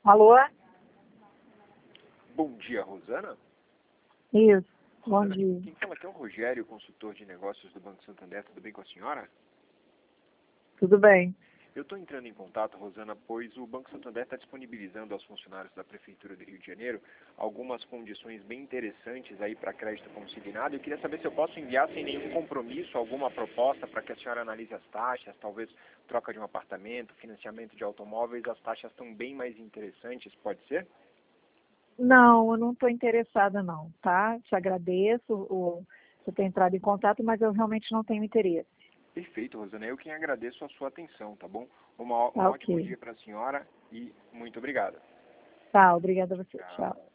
Alô? Bom dia, Rosana. Isso, bom Rosana, dia. quem fala aqui é o Rogério, consultor de negócios do Banco Santander. Tudo bem com a senhora? Tudo bem? Eu estou entrando em contato, Rosana, pois o Banco Santander está disponibilizando aos funcionários da Prefeitura do Rio de Janeiro algumas condições bem interessantes aí para crédito consignado. Eu queria saber se eu posso enviar sem nenhum compromisso alguma proposta para que a senhora analise as taxas, talvez troca de um apartamento, financiamento de automóveis. As taxas estão bem mais interessantes, pode ser? Não, eu não estou interessada não, tá? Te agradeço você ter entrado em contato, mas eu realmente não tenho interesse. Perfeito, Rosana. Eu quem agradeço a sua atenção, tá bom? Um Tá ótimo ok. dia para a senhora e muito obrigado. Tá, obrigada a você. Tchau. Tchau.